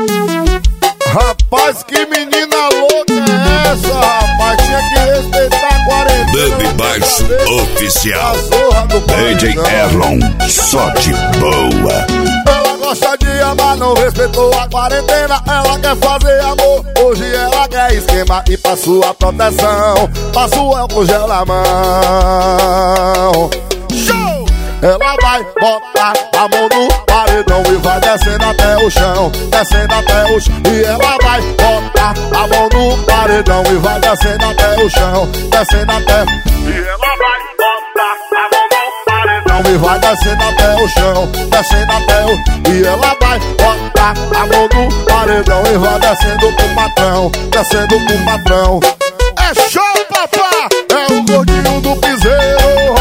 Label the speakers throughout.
Speaker 1: Rapaz, que menina louca é essa, rapaz? Tinha que respeitar a quarentena.
Speaker 2: Dub Baixo Oficial.
Speaker 1: DJ
Speaker 2: Erlon, só de boa.
Speaker 1: Ela gosta de amar, não respeitou a quarentena. Ela quer fazer amor, hoje ela quer esquema. E pra sua proteção, passa o álcool gel na mão. Show! Ela vai botar a mão no paredão e vai descendo até o chão, descendo até o chão. E ela vai botar a mão no paredão e vai descendo até o chão, descendo até. E ela vai botar a mão no paredão e vai descendo até o chão, descendo até o. E ela vai botar a mão no paredão e vai descendo pro patrão, descendo pro patrão. É show, papá! É o gordinho do piseiro.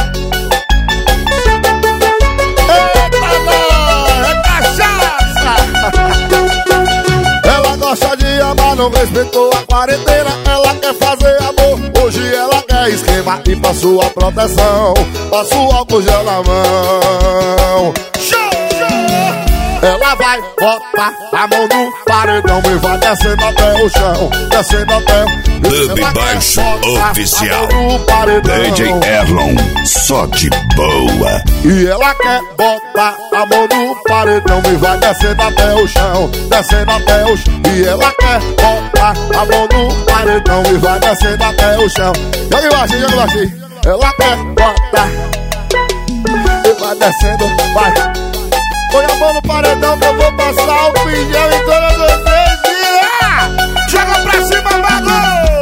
Speaker 1: Não respeitou a quarentena, ela quer fazer amor, hoje ela quer esquema. E pra sua proteção, passa o álcool gel na mão. Show! Ela vai botar a mão no paredão e vai descendo até o chão, descendo até o.
Speaker 2: Dub Baixo Oficial. DJ Erlon, só de boa.
Speaker 1: E ela quer botar a mão no paredão e vai descendo até o chão, descendo até o chão. E ela quer botar a mão no paredão e vai descendo até o chão. Joga embaixo, joga embaixo. Ela quer botar e vai descendo, vai. Põe a mão no paredão que eu vou passar o pinhão em todas vocês. Joga pra cima, mago!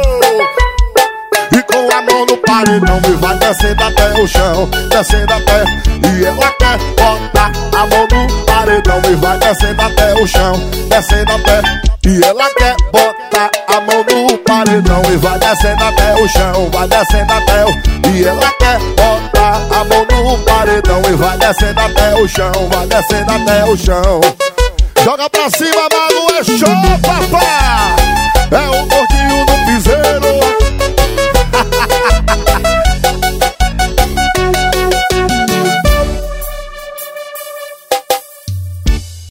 Speaker 1: E com a mão no paredão e vai descendo até o chão, descendo até. E ela quer botar a mão no paredão e vai descendo até o chão, descendo até. E ela quer botar a mão no paredão e vai descendo até o chão, vai descendo até o. E ela quer botar a mão no paredão e vai descendo até o chão, vai descendo até o chão. Joga pra cima, mago, é show, papai!